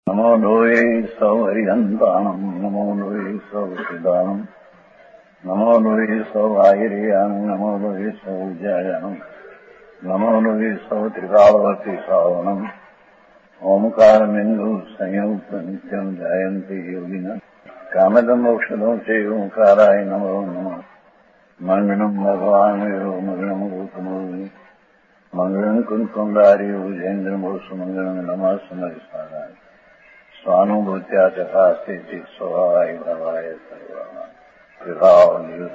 नमो लोये सौहरिहन्ताणम् नमो लोये सौहृदानम् नमो लोये सौभागिर्यानम् नमो लोये सौविद्यायानम् नमो लोये सौत्रिकालवती सावनम् ओंकारमिन्दु संयुक्त नित्यम् ध्यायन्ति योगिनः कामदम् मोक्षदम् च ओंकाराय नमो नमः मङ्गलम् भगवान् वीरो मङ्गलम् रूपमोहि मङ्गलम् कुन्कुण्डारि भुजेन्द्रमोसु मङ्गलम् नमः समरिसाराय स्वानुभूत्या तथा स्थिति स्वभावाय भवाय सर्वभाव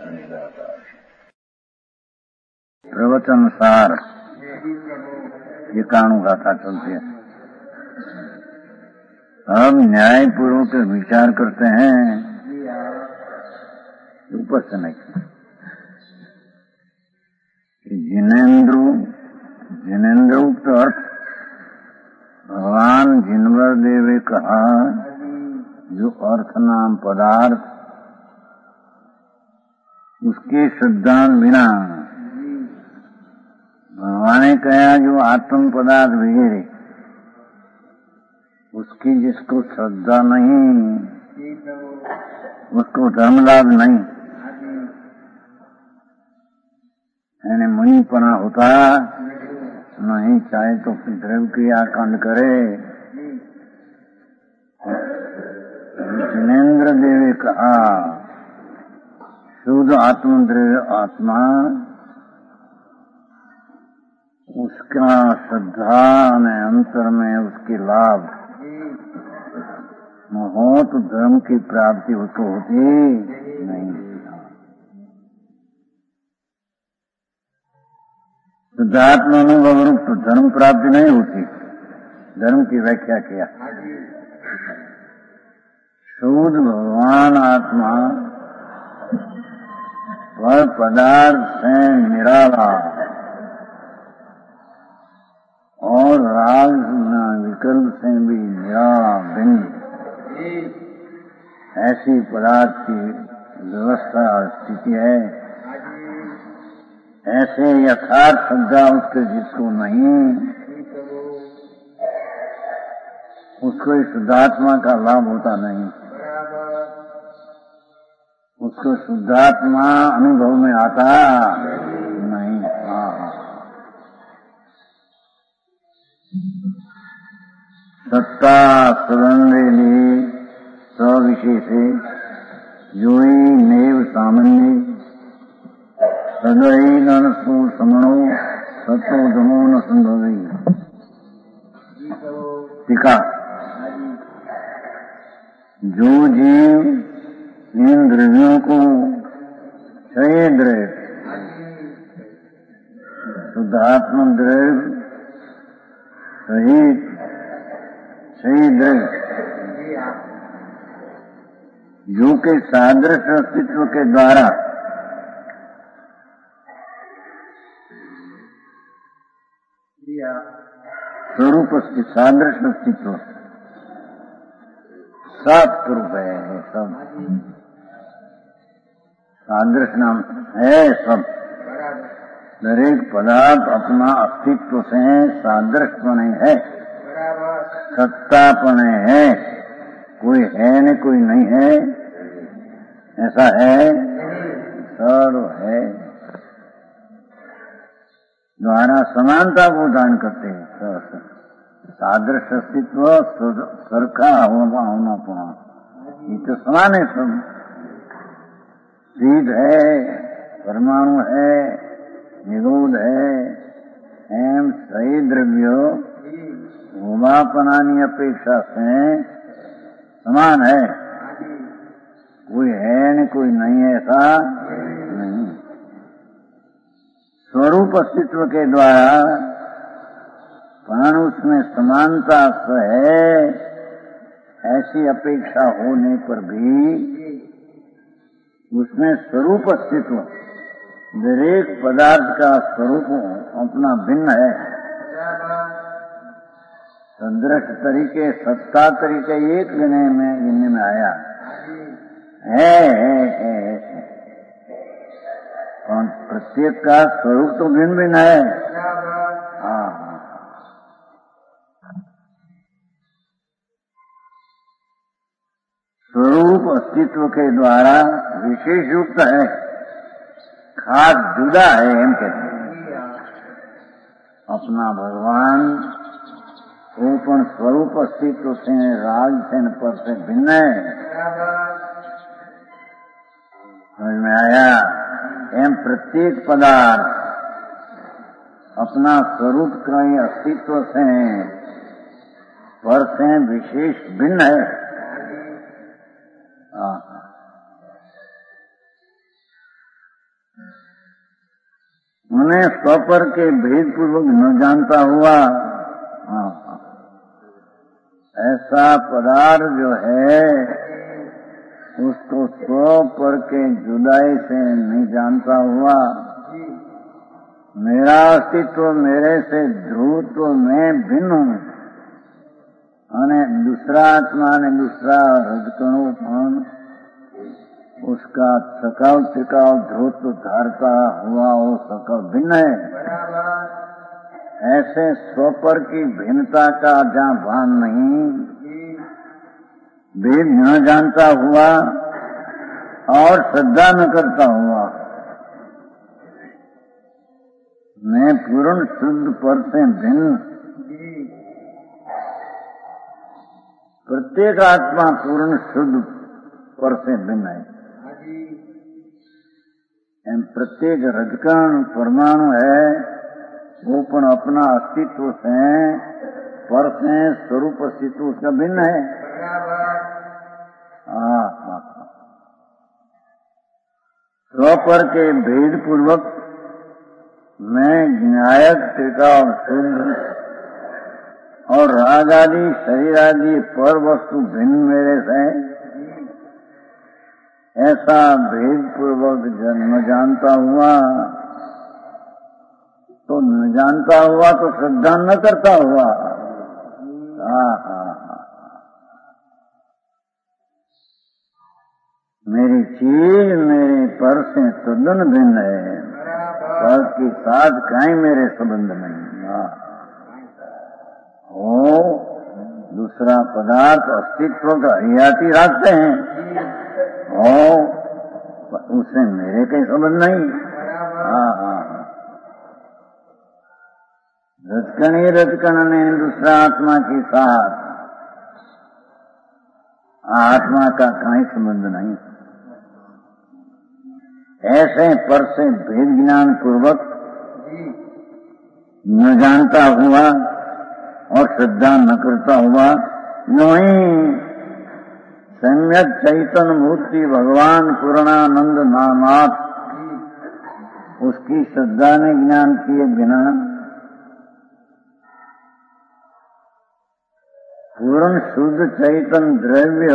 प्रवचन सार ये कानू गाथा चलती है। हम न्याय पूर्वक विचार करते हैं ऊपर से नहीं। जिनेन्द्रोक्त अर्थ भगवान जिनवर देवे कहा जो अर्थ नाम पदार्थ उसके श्रद्धान बिना भगवान ने कहा जो आत्म पदार्थ वगैरह उसकी जिसको श्रद्धा नहीं उसको धर्म लाभ नहीं यानी मुनिपना होता नहीं, चाहे तो द्रव्य क्रिया कांड करे। जिनेन्द्र देवे कहा शुद्ध आत्मद्रव्य आत्मा उसका श्रद्धा ने अंतर में उसके लाभ हो तो धर्म की प्राप्ति उसको होती नहीं। शुद्धात्मा अनुभव रूप तो धर्म प्राप्ति नहीं होती। धर्म की व्याख्या किया शुद्ध भगवान आत्मा वह पदार्थ से निराला और राग विकल्प से भी निराला भिन्न ऐसी पदार्थ की व्यवस्था और स्थिति है। ऐसे यथार्थ श्रद्धा उसके जिसको नहीं उसको शुद्धात्मा का लाभ होता नहीं। उसको शुद्धात्मा अनुभव में आता नहीं। सत्ता सुरंदेली सविशेषे योई नेव सामान्य सदई नरसो समणो सतो धमो न संभवी। टीका जो जीव इन द्रव्यों को क्षय द्रव्य शुद्धात्म द्रव्य सहित क्षय द्रव्य जो के सादृश अस्तित्व के द्वारा स्वरूप सादृश अस्तित्व सब स्वरूप है। सब सादृश नाम है। सब दरेक पदार्थ अपना अस्तित्व से सादृशपने है, सत्तापने है। कोई है न कोई नहीं है, ऐसा है सर्व है। द्वारा समानता को दान करते हैं। सादृश अस्तित्व सरखा होना पुना ये तो समान है। सब सीध है, परमाणु है, निरोध है। एम सही द्रव्य उमापनानी अपेक्षा से समान है। कोई है न कोई नहीं है, ऐसा नहीं। स्वरूप अस्तित्व के द्वारा परमाणु में समानता है ऐसी अपेक्षा होने पर भी उसमें स्वरूप अस्तित्व दरेक पदार्थ का स्वरूप अपना भिन्न है। सदृश तरीके सत्ता तरीके एक गिनने में आया है। और प्रत्येक का स्वरूप तो भिन्न भिन्न है। स्वरूप अस्तित्व के द्वारा विशेष युक्त है, खास जुदा है एम कहते हैं। अपना भगवान वो पण स्वरूप अस्तित्व से राग से पर से भिन्न है। समझ में आया? एम प्रत्येक पदार्थ अपना स्वरूप क्रय अस्तित्व से पर से विशेष भिन्न है। उन्हें स्वपर के भेद पूर्वक न जानता हुआ ऐसा पदार्थ जो है उसको स्वपर के जुदाई से नहीं जानता हुआ, मेरा अस्तित्व मेरे से ध्रुवत्व में भिन्न हूँ અને दूसरा आत्मा ने दूसरा रजकणु पण उसका सकाव त्रिकाव ध्रुवत्व धारता हुआ वो सकाव भिन्न है। ऐसे स्वपर की भिन्नता का जहाँ भान नहीं, भेद न जानता हुआ और श्रद्धा न करता हुआ, मैं पूर्ण शुद्ध पर से भिन्न, प्रत्येक आत्मा पूर्ण शुद्ध पर से भिन्न है। प्रत्येक रजकण परमाणु है वो पण अपना अस्तित्व से पर से स्वरूप अस्तित्व उसका भिन्न है। स्वपर के भेद पूर्वक मैं ज्ञायक टिकाव शुद्ध और राग आदि शरीर आदि पर वस्तु भिन्न मेरे से, ऐसा भेद पूर्वक न जानता हुआ तो श्रद्धा न करता हुआ। मेरी चीज मेरे पर से तद्दन भिन्न है, पर के साथ कहीं मेरे संबंध नहीं। वो दूसरा पदार्थ अस्तित्व का हयाती रखते हैं, उससे मेरे कोई संबंध नहीं। रजकण ही रजकण ने दूसरा आत्मा के साथ आत्मा का कहीं संबंध नहीं। ऐसे पर से भेद ज्ञान पूर्वक न जानता हुआ और श्रद्धा न करता हुआ, नहीं सम्यक चैतन्य मूर्ति भगवान पूर्णानंद नामात उसकी श्रद्धा ने ज्ञान किए बिना पूर्ण शुद्ध चैतन्य द्रव्य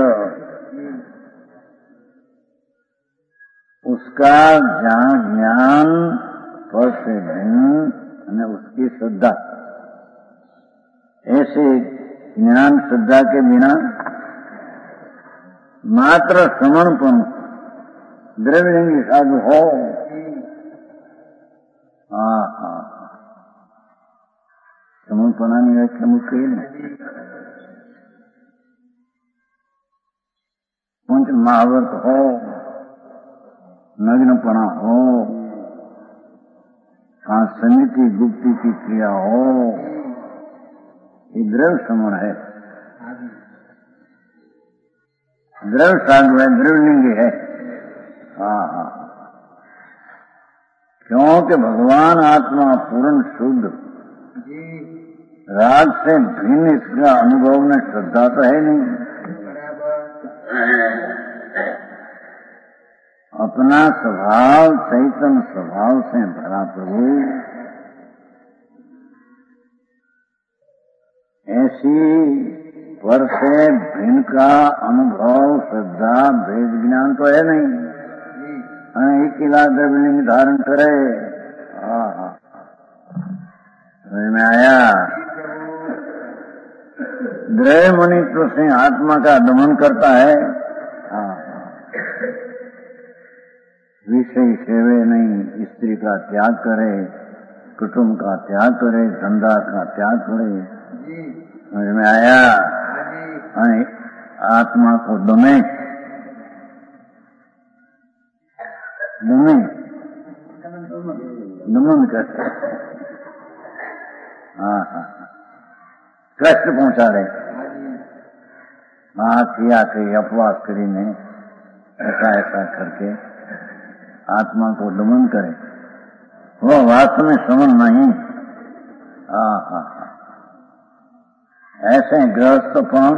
उसका ज्ञान पर से भिन्न उसकी श्रद्धा, ऐसे ज्ञान श्रद्धा के बिना मात्र समर्पण द्रव्यलिंगी साधु हो। समर्पणानी व्याख्या मुख्य पंच महाव्रत हो, नग्नपणा हो, समिति गुप्ति की क्रिया हो, ये द्रव्य समण है, द्रव्य साधु है, द्रव्यलिंगी है। क्योंकि भगवान आत्मा पूर्ण शुद्ध, राग से भिन्न इसका अनुभव में श्रद्धा तो है नहीं। अपना स्वभाव चैतन्य स्वभाव से भरा प्रभु, ऐसी पर से भिन्न का अनुभव श्रद्धा भेद ज्ञान तो है नहीं। एक किला द्रव्यलिंग धारण करे। समझ में आया? द्रव्य मनित्व से आत्मा का दमन करता है। विषय सेवे नहीं, स्त्री का त्याग करे, कुटुंब का त्याग करे, धंधा का त्याग करे। समझ में आया? आत्मा को दमे में दमन करते, हाँ हाँ, कष्ट पहुंचाड़े, हाँ किया कि अपवास करीने ऐसा ऐसा करके आत्मा को दमन करे, वो वास्तव में समन नहीं। हाँ हाँ हाँ, ऐसे गृहस्थपन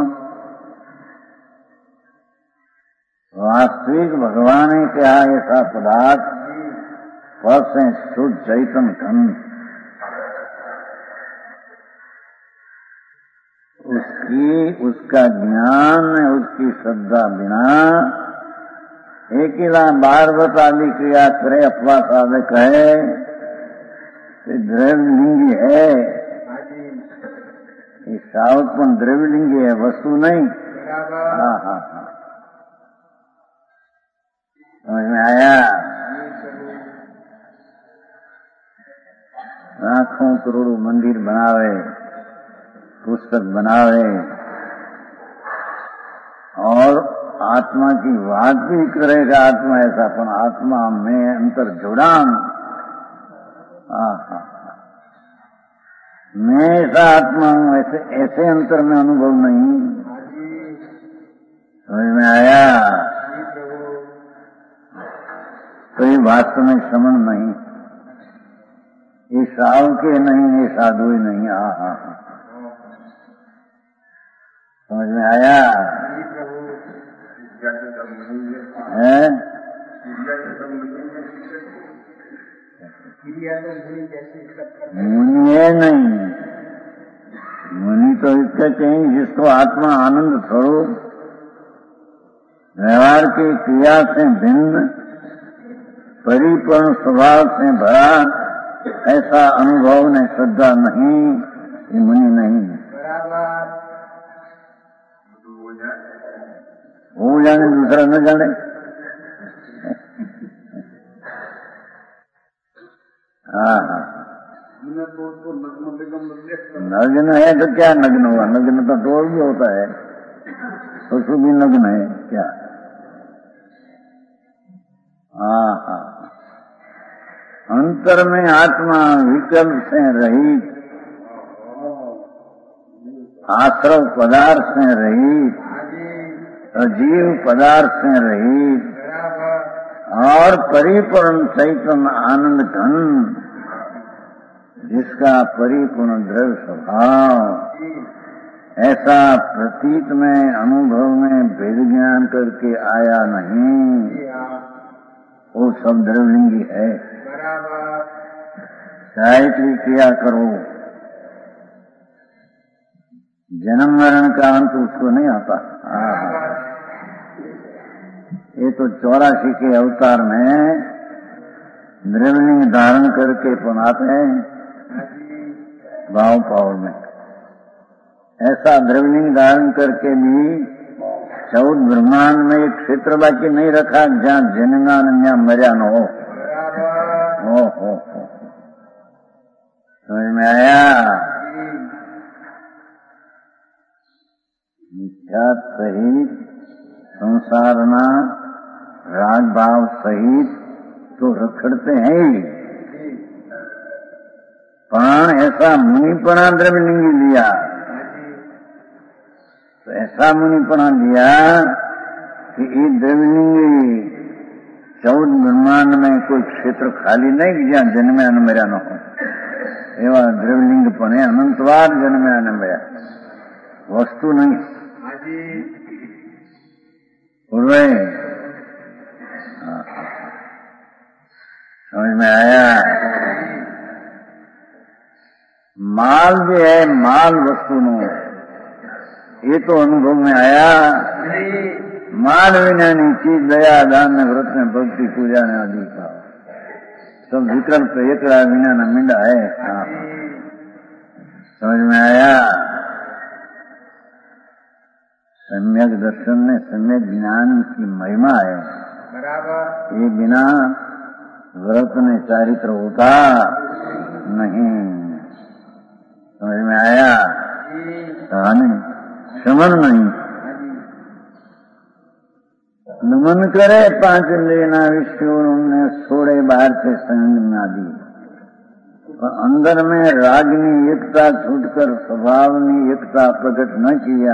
वास्तविक भगवान ने क्या ऐसा पदार्थ पर से शुद्ध चैतन्य घन, उसका ज्ञान उसकी श्रद्धा बिना एक ही बार आदि क्रिया करे, अपवास आदि कहे द्रव्यलिंगी है, सावतपन द्रव्यलिंगी है, वस्तु नहीं। हाँ हाँ हाँ, समझ में आया। लाखों करोड़ों मंदिर बनावे, पुस्तक बनावे और आत्मा की बात भी करेगा, आत्मा ऐसा, पर आत्मा में अंतर जुड़ान, मैं ऐसा आत्मा हूं, ऐसे अंतर में अनुभव नहीं। समझ में आया। तो ये वास्तव में समन नहीं, ये साधु के नहीं, ये साधु ही नहीं। हाँ हाँ, समझ में आया है। मुनि है नहीं, मुनि तो इसके कहीं जिसको आत्मा आनंद स्वरूप व्यवहार की क्रिया से भिन्न परिपूर्ण स्वभाव से भरा ऐसा अनुभव ने श्रद्धा नहीं, ये मुनि नहीं। वो जाने दूसरा न जाने। हाँ हाँ, नग्न है तो क्या नग्न हुआ, नग्न तो डोल भी होता है, पशु भी नग्न है क्या। हाँ हाँ, अंतर में आत्मा विकल्प से रहित, आश्रव पदार्थ से रहित, अजीव पदार्थ से रहित और परिपूर्ण चैतन्य आनंद घन, जिसका परिपूर्ण द्रव्य स्वभाव, ऐसा प्रतीत में अनुभव में भेद ज्ञान करके आया नहीं, वो सब द्रव्यलिंगी है। साहित्य किया करो, जन्म मरण का अंत उसको नहीं आता। ये तो 84 के अवतार में द्रव्यलिंग धारण करके पुनाते हैं भाव पावर में। ऐसा द्रव्यलिंग धारण करके भी 14 ब्रह्मांड में एक क्षेत्र बाकी नहीं रखा जहाँ जन्मा न मर्या न हो। समझ में आया। मिथ्या सहित संसारना राग भाव सहित तो रखड़ते हैं ही, पण ऐसा मुनिपना द्रव्यलिंगी लिया, तो ऐसा मुनिपना लिया कि ये द्रव्यलिंगी 14 ब्रह्मांड में कोई क्षेत्र खाली नहीं कि जहाँ जन्मे न मर्या न हो। एवं द्रव्यलिंग पने अनंतवाद जन्मे न मर्या, वस्तु नहीं। समझ में आया। माल भी है, माल वस्तु नो, ये तो अनुभव में आया। माल विना चीज दया दान ने व्रत ने भक्ति पूजा ने आदि का सब विकल्प एकड़ा विना न मिंडा है। हाँ, समझ में आया। सम्यक दर्शन ने सम्यक ज्ञान की महिमा है। ये बिना व्रत ने चारित्र होता नहीं। समझ में आया। समन नहीं। नमन करे पांच लेना विश्व उन्होंने सोड़े बाहर से संग में आदि और अंदर में रागनी एकता छूटकर स्वभावनी एकता प्रकट न किया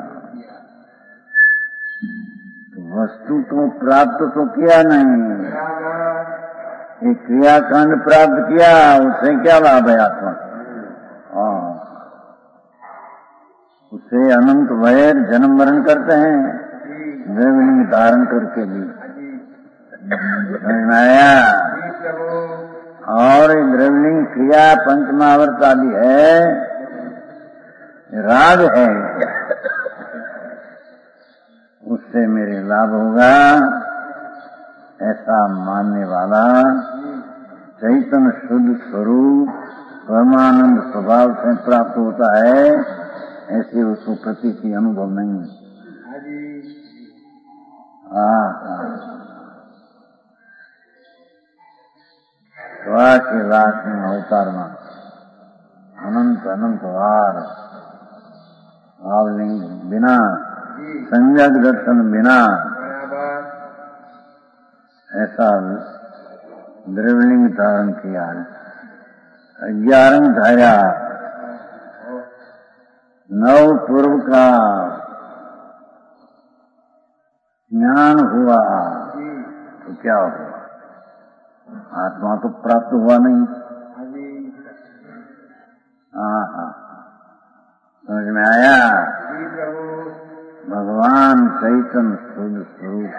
तो वस्तु तो प्राप्त तो किया नहीं, एक क्रियाकांड प्राप्त किया उससे क्या लाभ है आत्मा? उससे अनंत वैर जन्म मरण करते हैं द्रव्यलिंग धारण करके भी आया। और द्रव्यलिंग क्रिया पंचमावर्त आदि है, राग है, उससे मेरे लाभ होगा ऐसा मानने वाला चैतन्य शुद्ध स्वरूप परमानंद स्वभाव से प्राप्त होता है, ऐसे उसको प्रतीति अनुभव नहीं। के लाख में अवतार में अनंत अनंत वार भावलिंग बिना संजग दर्शन बिना ऐसा द्रव्यलिंग धारण किया है। 11 धारा 9 पूर्व का ज्ञान हुआ तो क्या हुआ? आत्मा तो प्राप्त हुआ नहीं। समझ में आया? भगवान चैतन्य शुद्ध स्वरूप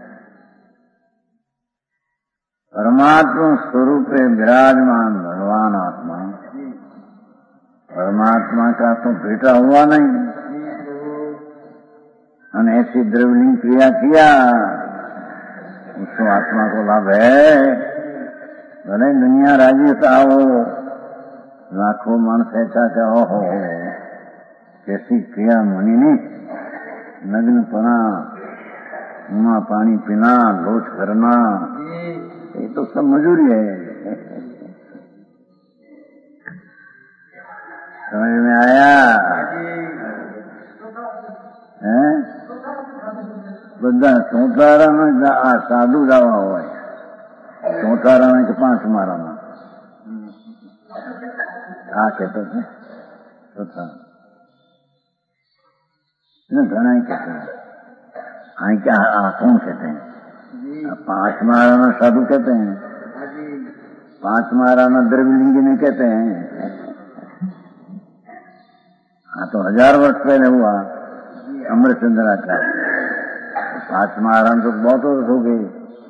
परमात्मा स्वरूप विराजमान भगवान आत्मा परमात्मा का तो बेटा हुआ नहीं। और ऐसी द्रव्यलिंग क्रिया किया उसको आत्मा को लाभ है। भले दुनिया राजी होता हो, लाखों मानस ऐसा क्या हो कैसी क्रिया मनी नहीं, नग्न पना, उमा पानी पीना, लोच करना, ये तो सब मजूरी है। समझ में आया? બધા ચોટારામાં આ સાધુ જવા હોય, ચોટારામાં કે 5 મારામાં આ કહેતો છે ઘણા कहते हैं। हाँ क्या कौन कहते हैं? 5 माराना साधु कहते हैं, 5 माराना द्रव्यलिंगी नहीं कहते हैं। हाँ तो 1000 वर्ष पहले हुआ अमरचंद्राचार्य, 5 महाराज तो बहुत वर्ष हो गए,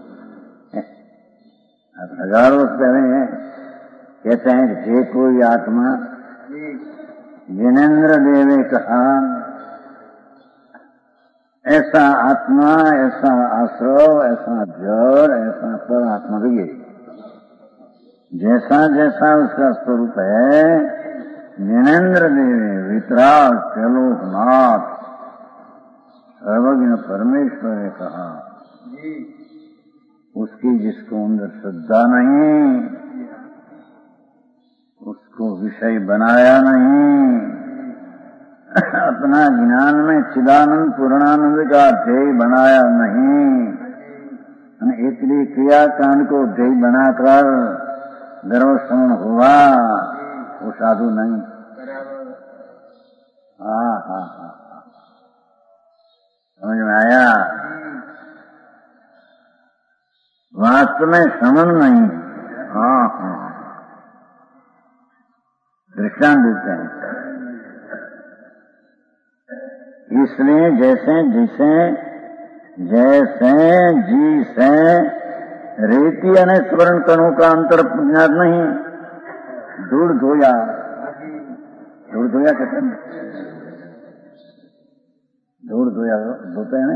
1000 वर्ष पहले कहते हैं कि जे कोई आत्मा जिनेन्द्र देवे कहा ऐसा आत्मा, ऐसा आश्रव, ऐसा जड़, ऐसा परमात्मा भी जैसा जैसा उसका स्वरूप है, जिनेन्द्र देवे वितराग त्रिलोकनाथ सर्वज्ञ परमेश्वर ने कहा, उसकी जिसको अंदर श्रद्धा नहीं, उसको विषय बनाया नहीं, अपना ज्ञान में चिदानंद पूर्णानंद का ध्येय बनाया नहीं, इसलिए क्रियाकांड को ध्येय बनाकर गर्व श्रवण हुआ, वो साधु नहीं। समझ में आया? वास्तव में श्रवण नहीं। दृष्टांत देते हैं। इसलिए जैसे जी से रेती અને स्वर्ण कणों का अंतर ज्ञात नहीं, धूल धोया कहते हैं, धूल धोया धोते हैं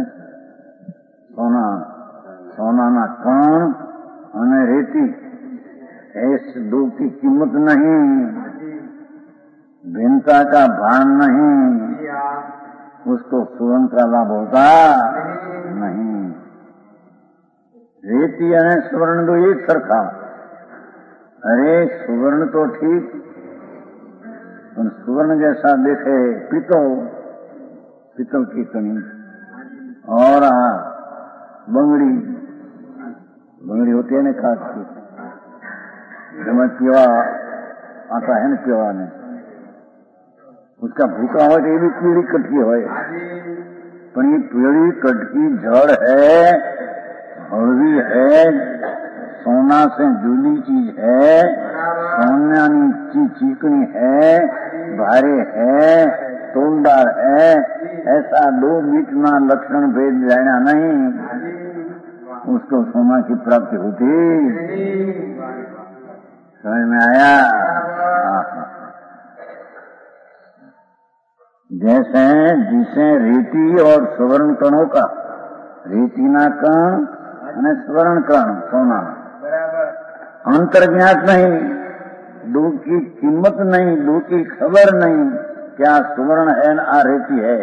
सोना ना कण અને रेती, इस दो की कीमत नहीं, भिन्नता का भान नहीं, उसको सुवर्ण का लाभ होता नहीं। रेती અને स्वर्ण तो एक सरखा। अरे सुवर्ण तो ठीक, पर सुवर्ण जैसा देखे पितल की कणी, और बंगड़ी होती है ना खास की, जब पीवा आता है ना पीवा ने, उसका भूखा हो तो ये भी पीड़ी कटकी हो, पर ये पीड़ी कटकी जड़ है, हड़वी है, सोना से जुड़ी चीज है, सोनानी चीज चिकनी है, भारे है, तोलदार है, ऐसा दो मीटना लक्षण भेद जाना नहीं, उसको सोना की प्राप्ति होती। समझ में आया? जैसे जिसे रेती और स्वर्ण कणों का, रेतीना कण અને स्वर्ण कण सोना अंतर्ज्ञात नहीं, दो की कीमत नहीं, दो की खबर नहीं, क्या स्वर्ण है न आ रेती है।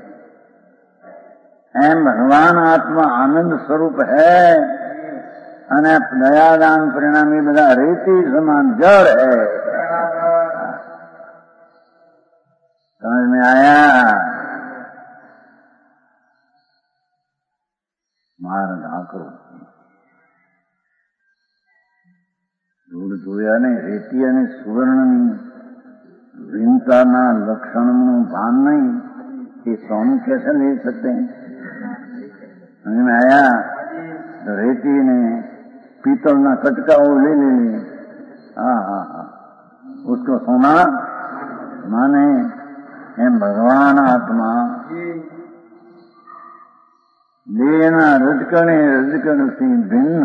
एम भगवान आत्मा आनंद स्वरूप है અને દયાદાન પરિણામી બધા રેતી સમાન જળ है। समझ में आया? मार ढाको દૂર જોયા ને રેતી અને સુવર્ણની ભિન્નતાના લક્ષણનું ભાન नहीं, ये सोनू कैसे ले सकते हैं? समझ में आया? तो रेती ने पीतल ना कटका वो ले ले, हाँ, उसको सोना माने। एम भगवान आत्मा देना रजकण से भिन्न,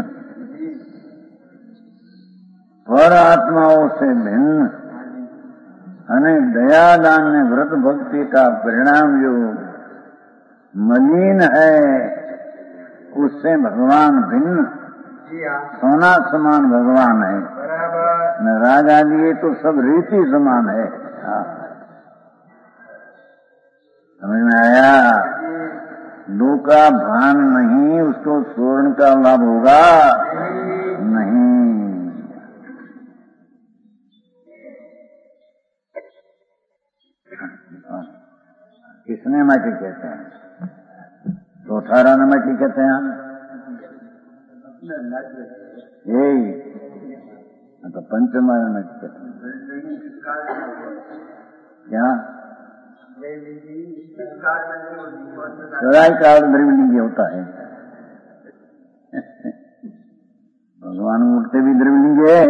पर आत्माओं से भिन्न, अने दयादान ने व्रत भक्ति का परिणाम जो मलिन है, उससे भगवान भिन्न, सोना समान भगवान है। न राग आदि ये तो सब रीति समान है। समझ में आया? दो का भान नहीं, उसको स्वर्ण का लाभ होगा नहीं। किसने मटी कहते हैं? तो 18 ने मटी कहते हैं, यही तो पंचमा में कहते हैं। क्या सदाई काल द्रविलिंग होता है? भगवान मूर्ति भी द्रविलिंग है।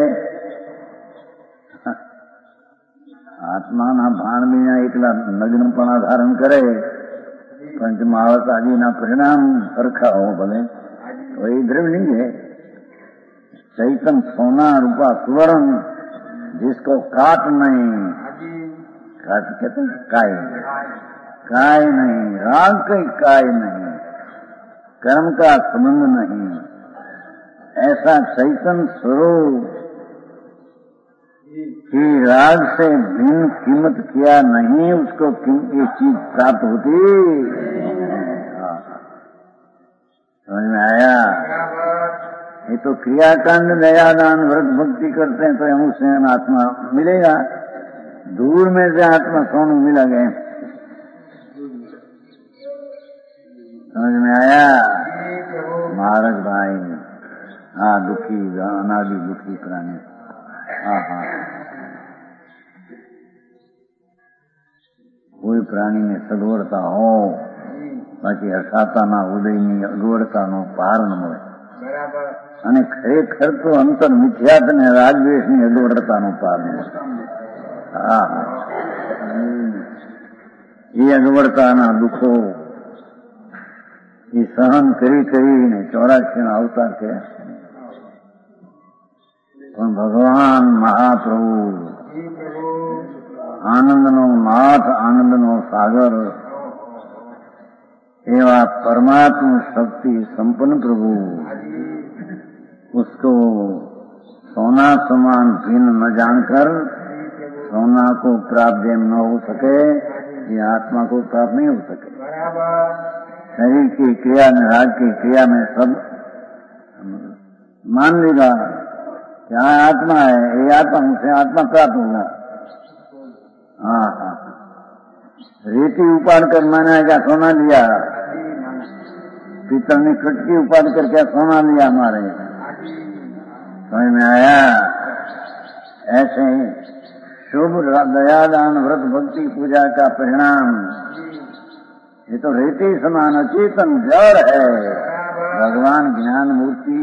आत्मा ना भान में एकला नग्नपणा धारण करे, पंचमावत आदि ना परिणाम सरखा हो भले, तो ये द्रविलिंग है। चैतन सोना रूपा स्वर्ण, जिसको काट नहीं, काट कहते हैं काय नहीं, राग का काय नहीं, कर्म का संबंध नहीं, ऐसा चैतन स्वरूप कि राग से भिन्न कीमत किया नहीं, उसको ये चीज प्राप्त होती। समझ में आया? ये तो क्रियाकांड दयादान व्रत भक्ति करते हैं तो हम उससे आत्मा मिलेगा, दूर में से आत्मा सोनू मिला गए। समझ में आया? महाराज भाई, हाँ, दुखी अनादि दुखी प्राणी, हाँ, कोई प्राणी ने સગવડતા हो, બાકી હસાતાના ઉદયની અગવડતાનો પાર ન મળે। અને ખરેખર તો અંતર મિથ્યાત ને રાગદ્વેષની અગવડતાનો પાર ન મળે। હા, એ અગવડતાના દુઃખો એ સહન કરીને 84 અવતાર થયા, પણ ભગવાન મહાપ્રભુ આનંદનો નાથ, આનંદનો સાગર एवा परमात्मा शक्ति संपन्न प्रभु, उसको सोना समान भिन्न न जानकर सोना को प्राप्त न हो सके, ये आत्मा को प्राप्त नहीं हो सके। शरीर की क्रिया में, राग की क्रिया में सब मान लेगा क्या आत्मा है, ये आत्मा, उसे आत्मा प्राप्त होगा। हाँ, रेती उपाड़ कर मैंने क्या सोना लिया, पीतल ने कटकी उपाधि करके सोना लिया हमारे, समझ में आया। ऐसे ही शुभ दयादान व्रत भक्ति पूजा का परिणाम, ये तो रेती समान अचेतन जड़ है। भगवान ज्ञान मूर्ति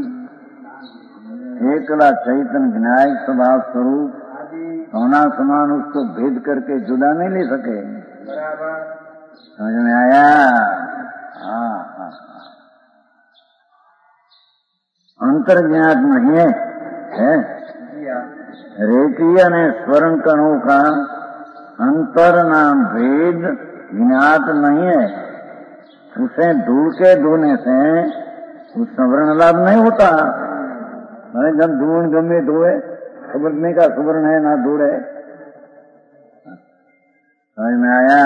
एकला चैतन्य ज्ञायक स्वभाव स्वरूप सोना समान उसको भेद करके जुदा नहीं ले सके, समझ में आया। अंतर्ज्ञात नहीं है, रेती ने स्वर्ण कणों का अंतर नाम भेद ज्ञात नहीं है। उसे धूल के धोने से उस स्वर्ण लाभ नहीं होता। मैंने जब धूल गमे धोए खबरने का सुवर्ण है ना धूल है, समझ में आया।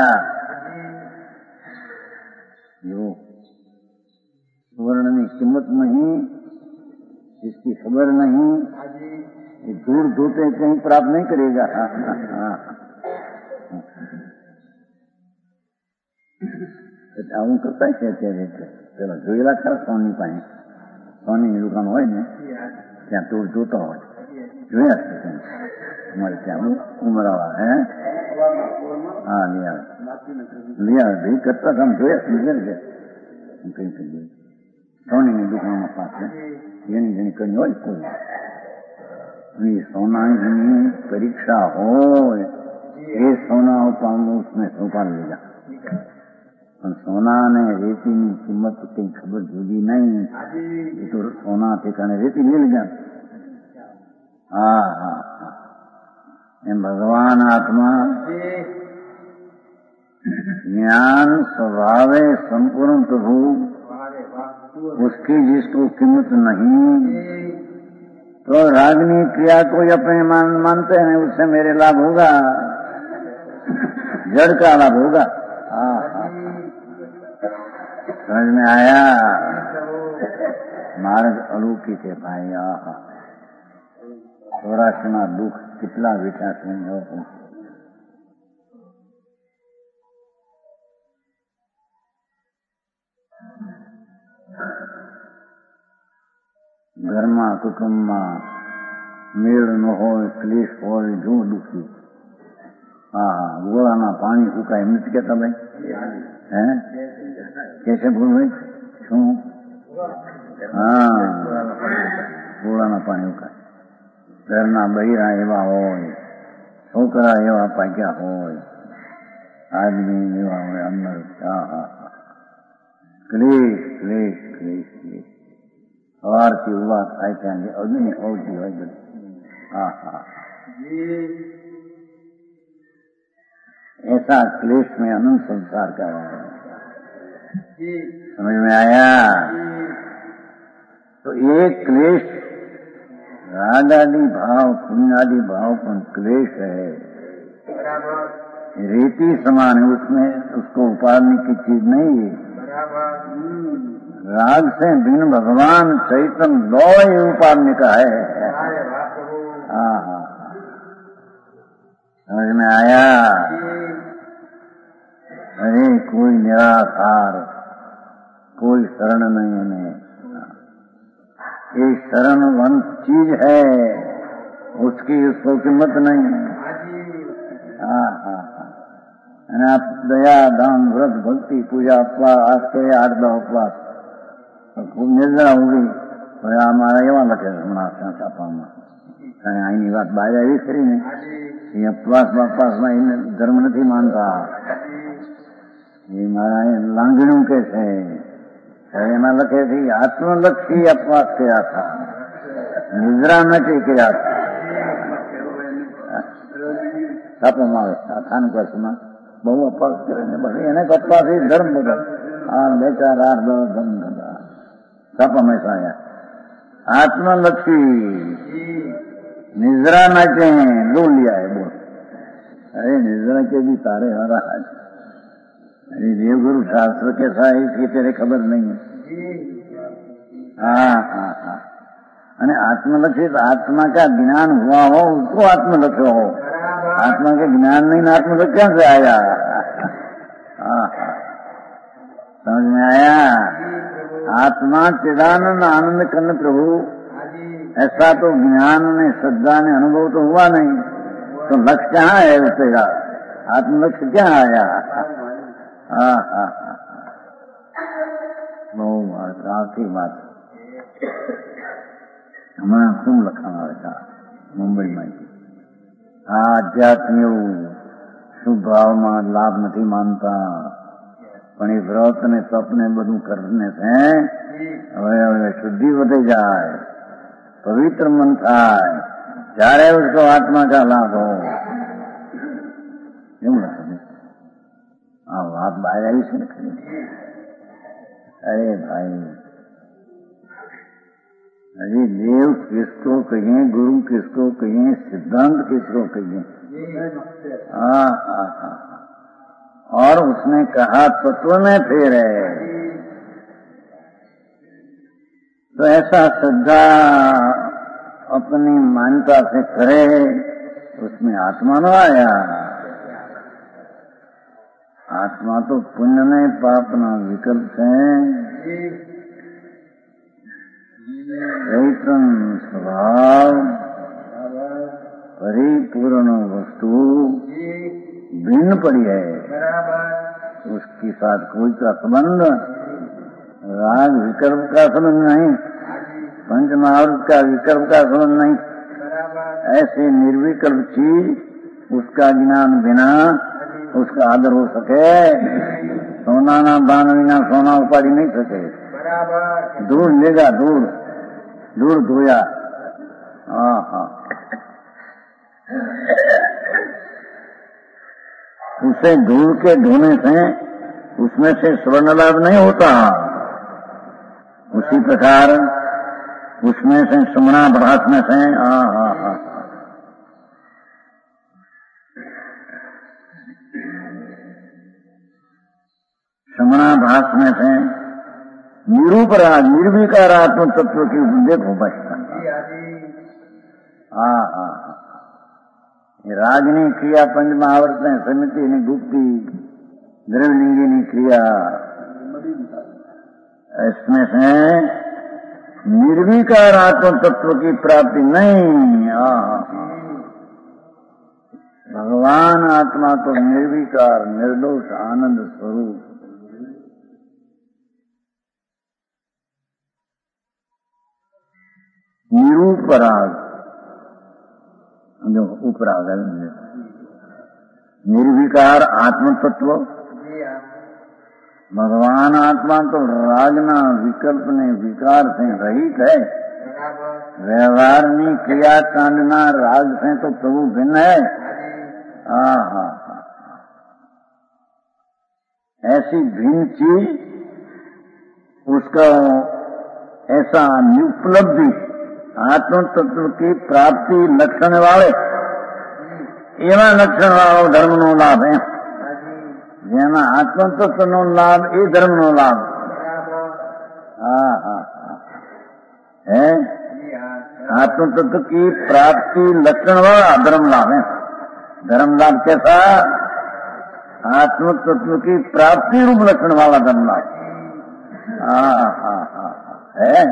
जो सुवर्ण की कीमत नहीं, इसकी खबर नहीं, ये दूर धोते कहीं प्राप्त नहीं करेगा। આવું કરતા છે અત્યારે પેલા જોયેલા ખરા સોની પાસે, સોનીની દુકાન હોય ને ત્યાં દૂર જોતો હોય, જોયા છે અમારે ત્યાં ઉમરાવા હે, હા लिया ભાઈ કરતા હતા જોયા સમજે છે કઈ કઈ સોનીની દુકાન પાસે જેની જેની કઈ હોય કોઈ સોનાની પરીક્ષા હોય એ સોના પામવું उसमें सोपान लेगा। सोना ने रेती की कीमत कई खबर जुदी नहीं, ये तो सोना ठिकाने रेती मिल गया। हाँ, भगवान आत्मा ज्ञान स्वभाव संपूर्ण प्रभु, उसकी जिसको कीमत नहीं, तो रागनी क्रिया को अपने मानते हैं उससे मेरे लाभ होगा, जड़ का लाभ होगा। समझ में आया। मार्ग अलौकिक है भाई। સૌરાષ્ટ્રના દુઃખ કેટલા વિકાસ નહીં હોય। ઘરમાં કુટુંબમાં મેળ ન હોય, ક્લેશ હોય, જો દુઃખી। હા, ગોળાના પાણી સુકાય એમ નથી કહેતા ભાઈ, હે कैसे भूल भाई शू? हाँ, ગોળાના પાણી ઉકાય। ઘરના બૈરા એવા હોય, છોકરા એવા પાક્યા હોય, આદમી એવા હોય અંદર, ક્લેશ ક્લેશ ક્લેશ ક્લેશ। સવારથી ઉભા થાય ત્યાં અગ્નિ હોતી હોય બધી। ऐसा क्लेश में अनंत संसार का है। समझ में आया। तो एक क्लेश राग आदि भाव, पुण्य आदि भाव पर क्लेश है, रेती समान है, उसमें उसको उपाड़ने की चीज नहीं है। राग से बिन भगवान चैतन्य लौ ही उपाड़ने का है। हाँ, समझ में आया। अरे कोई निराकार, कोई शरण नहीं है। ये शरणवंत चीज है, उसकी उसको कीमत नहीं। आप दया दान व्रत भक्ति पूजा उपवास आज के 8-10 उपवास खूब निर्जरा होगी तो हमारा एवं लगे हमारा छापा में आईनी बात बाहर आई खरी ने ये उपवास बपवास में धर्म नहीं मानता। ये मारा लांगणू के છે એમાં લખે છે આત્મલક્ષી અપવાસ કર્યા था, નિદ્રા નથી કર્યા था। છાપામાં આવે સ્થાનિક વર્ષમાં બહુ અપવાસ કરે ને બસ એને અપવાસ એ ધર્મ બધા 2-4 8-10 ધર્મ બધા છાપામાં આવ્યા। आत्मलक्षी निद्रा नाचे लो लिया है बोल। अरे निद्रा के भी तारे हरा। अरे देवगुरु शास्त्र कैसा है इसकी तेरे खबर नहीं है। हाँ, अरे आत्मलक्षित आत्मा का ज्ञान हुआ हो उसको आत्मलक्ष्य हो, आत्मा के ज्ञान नहीं ना आत्मलक्ष्य कैसे आया। समझ में आया। आत्मा चिदानंद आनंद कर्ण प्रभु, ऐसा तो ज्ञान ने श्रद्धा ने अनुभव तो हुआ नहीं, तो लक्ष्य कहाँ है उसका? आत्मलक्ष्य क्या आया? आखिरी बात हमारा खूब लखा था मुंबई में, आध्यात्म शुभ भाव में लाभ नहीं मानता, पण ए व्रत ने तप ने बधु करने से हवे शुद्धि बढ़े जाए, पवित्र मन थाय, जारे उसको आत्मा का लाभ हो। बात बाहर आई से अरे भाई, अरे देव किसको कहिए, गुरु किसको कहिए, सिद्धांत किसको कहिए? और उसने कहा तत्व में फेर है, तो ऐसा श्रद्धा अपनी मान्यता से करे, उसमें आत्मा न आया। आत्मा तो पुण्य में पाप न विकल्प है, चैतन स्वभाव परिपूर्ण वस्तु भिन्न पड़ी है, उसके साथ कोई का संबंध राग विकल्प का संबंध नहीं, पंच महावृत का विकल्प का संबंध नहीं। ऐसे निर्विकल्प चीज उसका ज्ञान बिना उसका आदर हो सके, सोना ना दान बिना सोना उपाधि नहीं सके, दूर लेगा, दूर दूर धोया। उसे दूर के धोने से उसमें से स्वर्ण लाभ नहीं होता, उसी प्रकार उसमें से सुमना भाषण से समना भाषण से निरूपराग निर्विकार आत्म तत्व की देखो बचता। रागनी क्रिया पंच महावर्त ने समिति ने गुप्ती द्रवलिंगी ने क्रिया, इसमें से निर्विकार आत्म तत्व की प्राप्ति नहीं। भगवान आत्मा तो निर्विकार निर्दोष आनंद स्वरूप, निरूपराग जो उपराग है, निर्विकार आत्म तत्व। भगवान आत्मा तो रागना विकल्प ने विकार से रहित है, व्यवहार में क्रिया कांडना राग से तो प्रभु भिन्न है। ऐसी भिन्न चीज उसका ऐसा उपलब्धि आत्म तत्व की प्राप्ति लक्षण वाले एवं लक्षण वालों धर्म नो लाभ है, जेना आत्म तत्व नो लाभ ए धर्म नो लाभ है। आत्म तत्व की प्राप्ति लक्षण वाला धर्म लाभ है। धर्म लाभ कैसा? आत्म तत्व की प्राप्ति रूप लक्षण वाला धर्म लाभ है।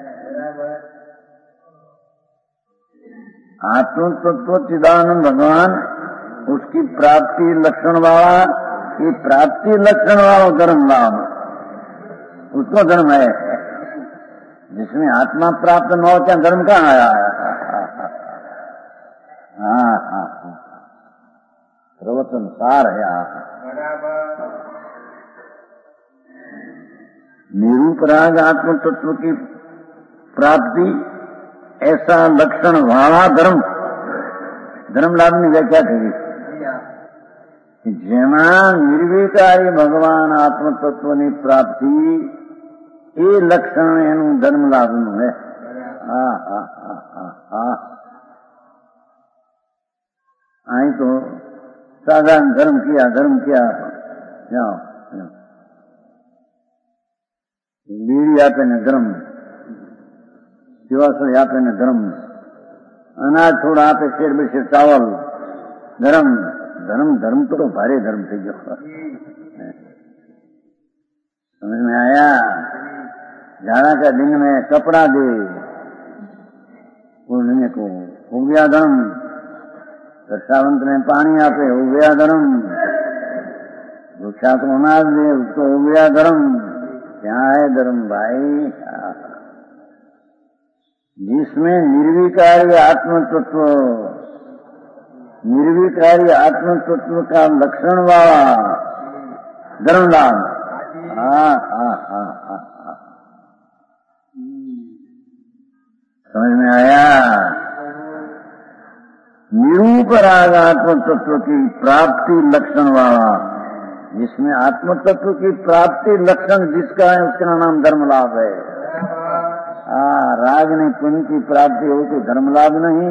आत्म तत्व चिदानंद भगवान उसकी प्राप्ति लक्षण वाला, ये प्राप्ति लक्षण वाला धर्म लाभ उसको धर्म है, जिसमें आत्मा प्राप्त न हो क्या धर्म कहाँ आया? प्रवचन सार है। निरूपराग आत्म तत्व की प्राप्ति ऐसा लक्षण वाला धर्म, धर्म लाभ ने व्याख्या करी कि जेना निर्विकारी भगवान आत्म तत्व की प्राप्ति ये लक्षण एनु धर्म लाभ है। आई तो साधारण धर्म किया जाओ बीड़ी आपे ने धर्म, दिवासर आपे ने धर्म, अनाज थोड़ा आपे शेर बेशेर चावल धर्म। धर्म धर्म तो भारे धर्म थी गयो, समझ में आया? जाड़ा का दिन में कपड़ा दे ओढ़ने को, हो गया धर्म। सावंत में पानी आपे, हो गया धर्म। वृक्षा को अनाज दे, उसको हो गया धर्म। क्या है धर्म भाई? जिसमें निर्विकारी आत्म तत्व, निर्विकारी आत्म तत्व का लक्षण वाला धर्म लाभ। समझ में आया? निरूपराग आत्म तत्व की प्राप्ति लक्षण वाला, जिसमें आत्म तत्व की प्राप्ति लक्षण जिसका है उसका नाम धर्म लाभ है। राग ने पुण्य की प्राप्ति हो तो धर्म लाभ नहीं।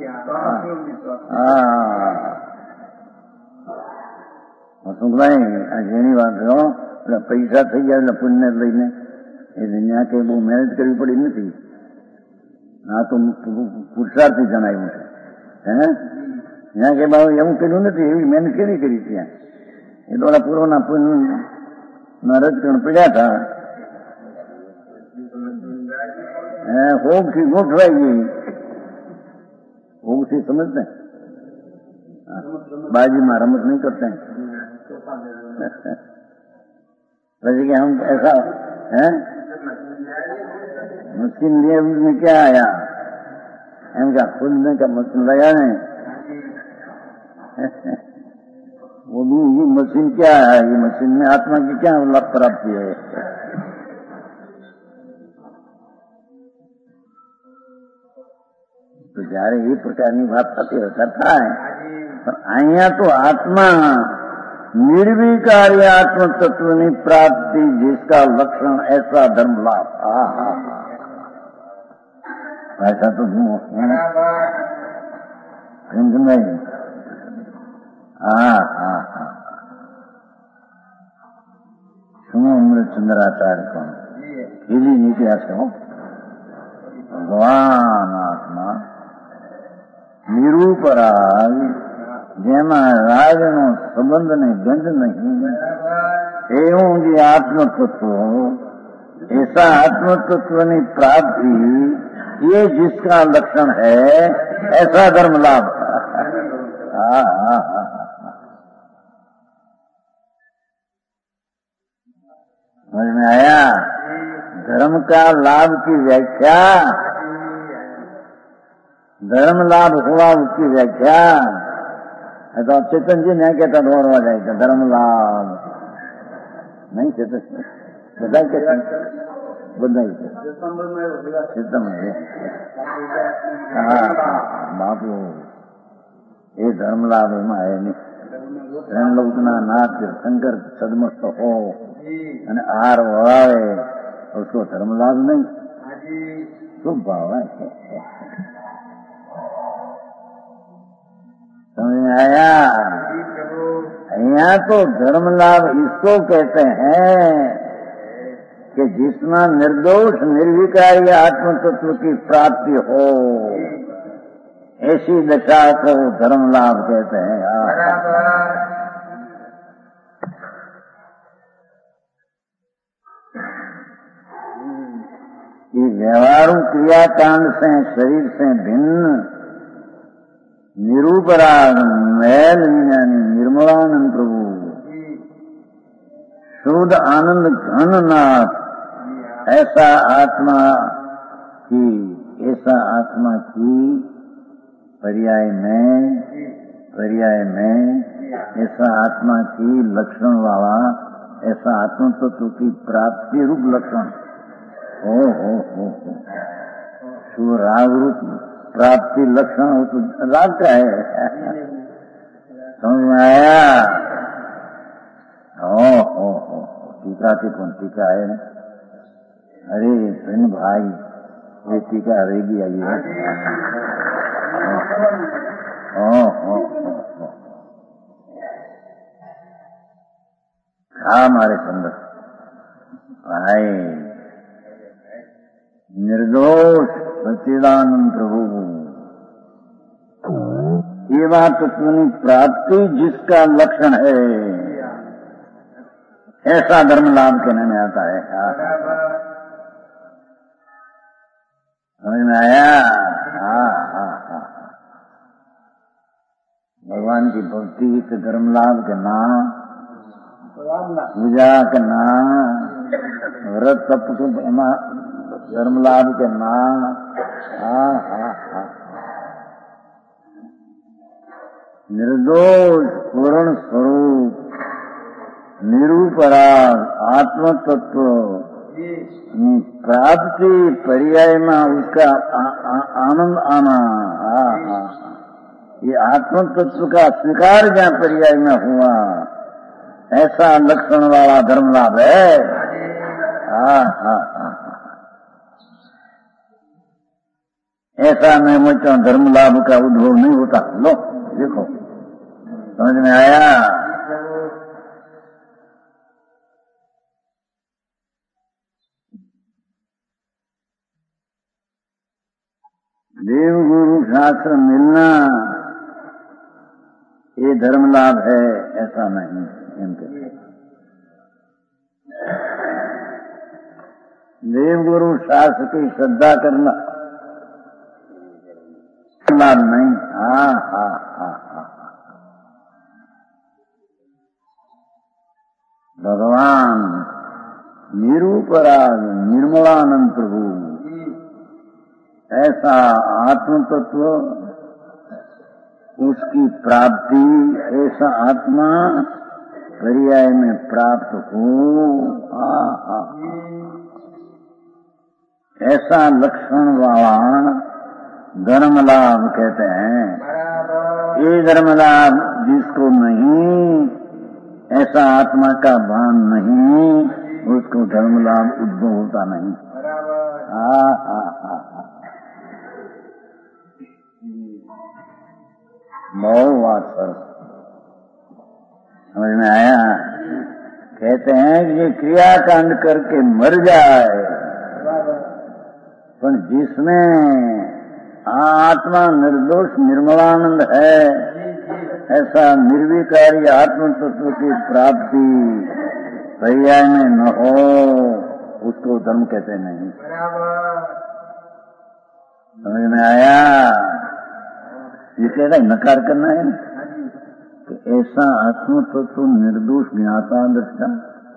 ભાઈ આ જેની વાત છો એટલે પૈસા થઈ ગયા એટલે પુણ્ય લઈને એ દુનિયા કે બહુ મહેનત કરવી પડી નથી. આ તો પુરુષાર્થી જણાવ્યું છે. હે ત્યાં કે બાબુ એવું કર્યું નથી, એવી મહેનત કેવી કરી ત્યાં? એ થોડા પૂર્વના પુણ્યના રજકણ પડ્યા હતા. હોગથી ગોઠવાઈ ગઈ. હોગથી સમજते बाजीમાં रमत नहीं करते हैं. वैसे कि हम ऐसा है मशीन लिए उसमें क्या आया, इनका खुद ने का मशीन लगा है वो भी ये मशीन क्या है? ये मशीन में आत्मा की क्या लाभ प्राप्ति है? तो જ્યારે એ પ્રકારની વાત થતી થાય પણ અહીંયા તો આત્मा निर्विकारी आत्म तत्व की प्राप्ति जिसका लक्षण ऐसा धर्म लाभ. ऐसा तो नहीं. सुनो अमृतचंद्राचार्य को हीली नीति आशो भगवान आत्मा निरूपराग જેમાં રાજનો સંબંધ ને ગંધ नहीं, एवं जी आत्म तत्व, ऐसा आत्म तत्व की प्राप्ति ये जिसका लक्षण है ऐसा धर्म लाभ. समझ में आया? धर्म का लाभ की व्याख्या, धर्म लाभ हुआ उसकी व्याख्या. तो चेतन जी नहीं कहता दौड़वा जाएगा धर्म लाभ नहीं. चेतन બધા कहते બધા चेतन બાપુ એ ધર્મ લાभ એમાં है नहीं. लोकना नाथ शंकर सदमस्त हो અને આહાર વળાવે उसको धर्म लाभ नहीं. शुभ भाव है. समझ में आया? यहाँ तो धर्म लाभ इसको कहते हैं कि जिसमें निर्दोष निर्विकारी आत्म तत्व की प्राप्ति हो, ऐसी दशा को धर्म लाभ कहते हैं. ये व्यवहारू क्रियाकांड से शरीर से भिन्न निरूपराग मैल विज्ञानी निर्मलानंद प्रभु शुद्ध आनंद घननाथ ऐसा आत्मा की पर्याय में ऐसा आत्मा की लक्षण वाला ऐसा आत्म तत्व की प्राप्ति रूप लक्षण हो शु राग रूप प्राप्ति लक्षण हो तो राग का है. समझ में आया? टीका की कौन टीका है? अरे सुन भाई ये टीका रहेगी आई है. हमारे सुंदर भाई निर्दोष सच्चिदानंद प्रभु एवा तत्व की प्राप्ति जिसका लक्षण है ऐसा धर्म लाभ कहने में आता है. में आया? हाँ हाँ हाँ। भगवान की भक्ति के धर्म लाभ के नाम, पूजा के नाम, व्रत तप के धर्म लाभ के नाम। हाँ हाँ हाँ। निर्दोष पूर्ण स्वरूप निरूपराग आत्म तत्व प्राप्ति पर्याय में उसका आनंद आना। ये आत्म तत्व का स्वीकार जहाँ पर्याय में हुआ, ऐसा लक्षण वाला धर्म लाभ है। ऐसा मैं मुझे धर्म लाभ का उद्भव नहीं होता। लो देखो, समझ में आया? देव गुरु शास्त्र मिलना ये धर्म लाभ है, ऐसा नहीं। इनके देव गुरु शास्त्र की श्रद्धा करना लाभ नहीं। हाँ हाँ हाँ हाँ। भगवान निरूपराग निर्मलानंद प्रभु, ऐसा आत्म तत्व, उसकी प्राप्ति, ऐसा आत्मा पर्याय में प्राप्त हो। ऐसा लक्षण वाला धर्म लाभ कहते हैं। ये धर्म लाभ जिसको नहीं, ऐसा आत्मा का भान नहीं, उसको धर्म लाभ उद्भव होता नहीं। बहुत बात सर समझ में आया? कहते हैं कि ये क्रियाकांड करके मर जाए, पर जिसमें आत्मा निर्दोष निर्मलानंद है, ऐसा निर्विकारी आत्म तत्व की प्राप्ति पर्याय में न हो, उसको धर्म कहते नहीं। समझ में आया? ये कह रहा नकार करना है कि ऐसा आत्म तत्व निर्दोष ज्ञाता दृष्टा,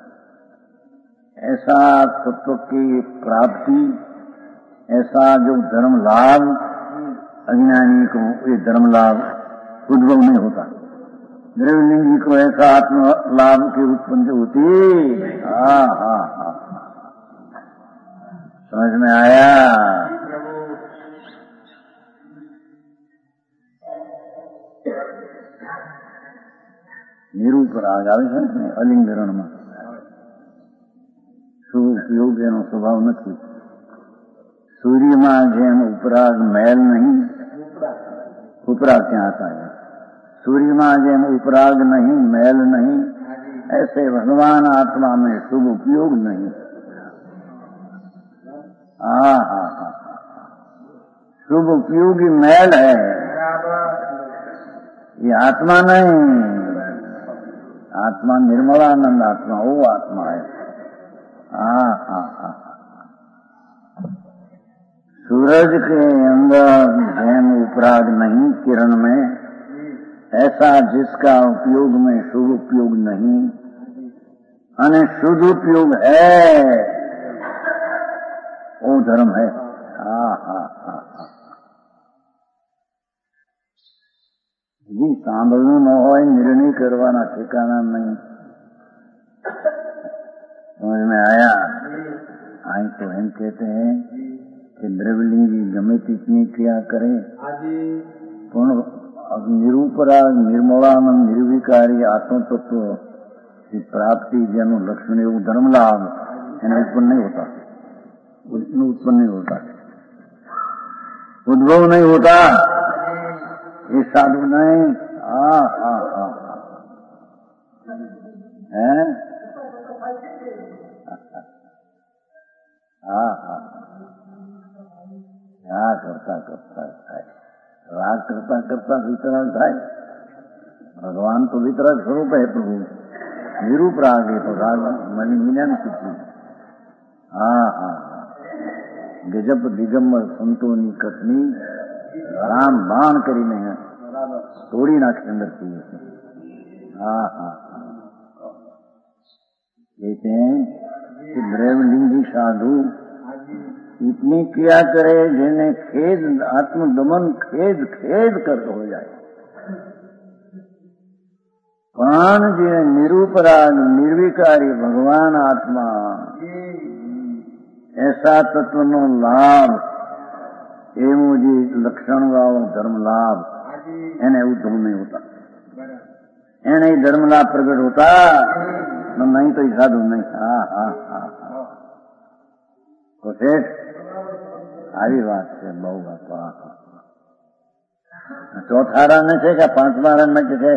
ऐसा तत्व की प्राप्ति, ऐसा जो धर्म लाभ अज्ञानी को ये धर्म लाभ उद्भव नहीं होता। द्रव्यलिंगी को ऐसा आत्म लाभ की उत्पत्ति होती। हाँ हाँ हाँ, समझ में आया? નિરૂપરાગ આવે છે ને અલિંગરણમાં, શુભ ઉપયોગ એનો સ્વભાવ નથી. सूर्यમાં જેમ ઉપરાગ મેલ નહીં, उपराग क्या आता है? सूर्यમાં જેમ उपराग नहीं मैल नहीं, ऐसे भगवान आत्मा में शुभ उपयोग नहीं। हाँ हाँ हाँ, शुभ उपयोगी मैल है, ये आत्मा नहीं। आत्मा निर्मलानंद आत्मा, वो आत्मा है। हाँ हाँ हाँ, सूरज के अंदर जैन उपराग नहीं किरण में, ऐसा जिसका उपयोग में शुभ उपयोग नहीं, अने शुद्ध उपयोग है, वो धर्म है। हाँ हाँ हाँ हाँ, जी सांभळू न होय निर्णय करवाना ठिकाना नहीं। समझ में आया? आई तो हम कहते हैं कि द्रव्यलिंगी गमे तितनी क्रिया करे, पूर्ण निरूपराग निर्मलानंद निर्विकारी आत्म तत्व की प्राप्ति जेनु लक्षण एवं धर्म लाभ एने उत्पन्न नहीं होता, उत्पन्न नहीं होता, उद्भव नहीं होता। ये साधु नहीं। हाँ हाँ हाँ है, हाँ हाँ, क्या करता करता है, राग करता करता वितराग થાય। भगवान तो वितराग स्वरूप है प्रभु, निरूप राग है तो राग मन विज्ञान कुछ। हाँ हाँ हाँ, गजब दिगंबर संतोनी कथनी राम बाण કરીને तोड़ी नाखी अंदर थी। हाँ हाँ कहते हैं कि ब्रह्मलिंगी साधु इतनी क्रिया करे जिन्हें खेद आत्मदमन खेद खेद कर हो जाए। पण जे निरूपराग निर्विकारी भगवान आत्मा ऐसा तत्व नो लाभ एवं जी लक्षण वालो धर्म लाभ एने उद्धव नहीं होता, एने ही धर्म लाभ प्रकट होता नहीं तो साधु नहीं। हाँ हाँ हाँ हाँ तो આવી વાત છે બહુ બાપા। ચોથા રણ છે કે પાંચમા રણ માં છે?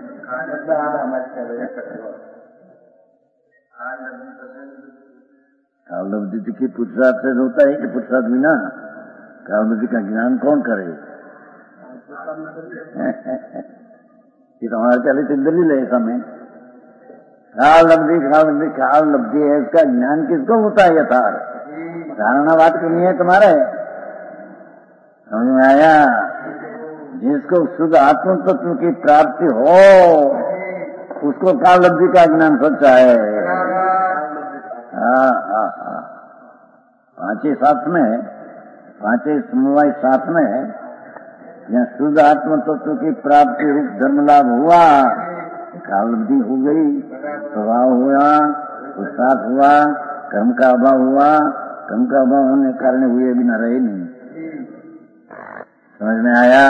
कालब्धि की पुरुषार्थ से होता है कि पुरुषार्थ बिना कालब्धि का ज्ञान कौन करे? ये तो हमारे चले तो दलील है समय कालब्धि कालब्धि कालब्धि है, इसका ज्ञान किसको होता है? यथार्थ धारणा बात करनी है तुम्हारे, समझ में आया? जिसको शुद्ध आत्म तत्व की प्राप्ति हो उसको कालब्धि का ज्ञान सच्चा है। हाँ हाँ हाँ पांचे साथ में पांचे समवाय साथ में यहाँ शुद्ध आत्म तत्व की प्राप्ति रूप धर्म लाभ हुआ, कालब्धि हो गई, स्वभाव हुआ, पुरुषार्थ हुआ, कर्म का अभाव हुआ, कर्म का अभाव होने के कारण हुए बिना रहे नहीं। समझ में आया?